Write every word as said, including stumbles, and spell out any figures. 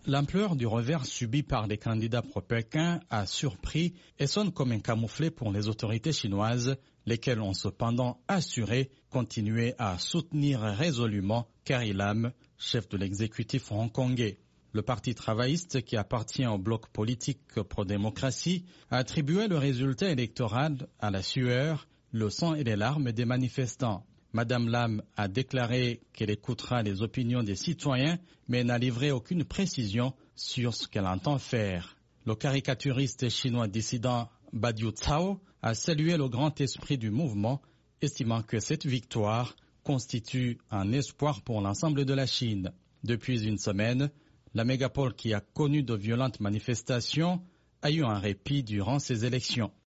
L'ampleur du revers subi par les candidats pro-Pékin a surpris et sonne comme un camouflet pour les autorités chinoises, lesquelles ont cependant assuré continuer à soutenir résolument Carrie Lam, chef de l'exécutif hongkongais. Le parti travailliste, qui appartient au bloc politique pro-démocratie, a attribué le résultat électoral à la sueur, le sang et les larmes des manifestants. Madame Lam a déclaré qu'elle écoutera les opinions des citoyens, mais n'a livré aucune précision sur ce qu'elle entend faire. Le caricaturiste chinois dissident Badiou Cao a salué le grand esprit du mouvement, estimant que cette victoire constitue un espoir pour l'ensemble de la Chine. Depuis une semaine, la mégapole qui a connu de violentes manifestations a eu un répit durant ces élections.